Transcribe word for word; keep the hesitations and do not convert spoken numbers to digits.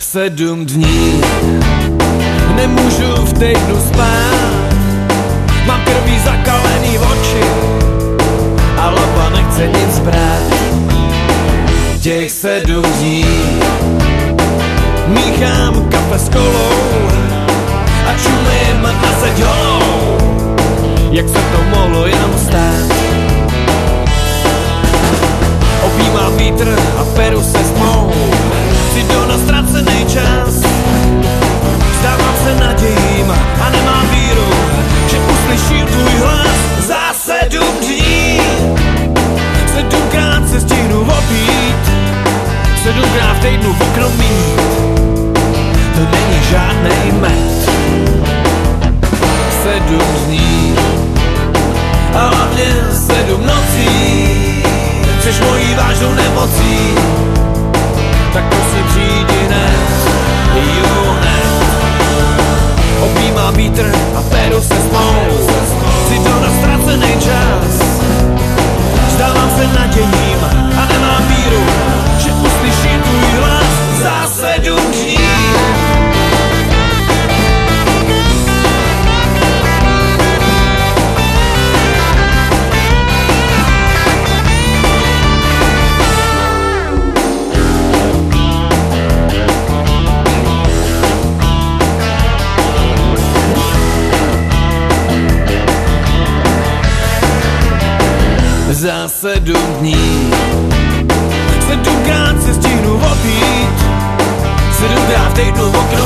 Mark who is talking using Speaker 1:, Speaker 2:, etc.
Speaker 1: Sedm dní nemůžu v týdnu spát, mám krví zakalený oči a laba nechce nic brát. Těch sedm dní míchám kafe s kolou a čumím na zeď holou, jak se to mohlo jenom stát. Objímám vítr a peru se s tmou, jdu na ztracený čas. Vzdávám se nadějím a nemám víru, že uslyším tvůj hlas. Za sedm dní sedmkrát se stihnu opít, sedmkrát v týdnu v okno mít. To není žádnej med. Sedm dní a hlavně sedm nocí, chceš mojí vážnou nemocí, tak prosím přijdi hned, jo hned. Objímám vítr a peru se s tmou, chci to na ztracený čas. Vzdávám se nadějím a nemám víru, že uslyším tvůj hlas. Za sedm dní za sedm dní sedmkrát se stihnu opít, sedmkrát v týdnu v okno